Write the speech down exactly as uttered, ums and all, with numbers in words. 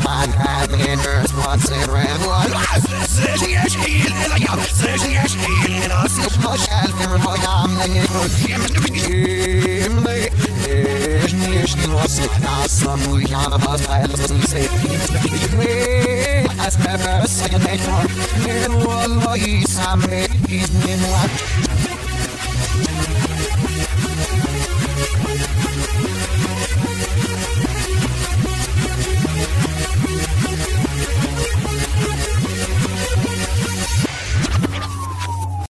I had in earth once in red one. Sitting as he in a young, sitting as he in a silk, my shelf in my arm, and it was him to me. Is nicht was ich das am Jahr was alles zu sehen. Me as never second nature. Me will he some is in what.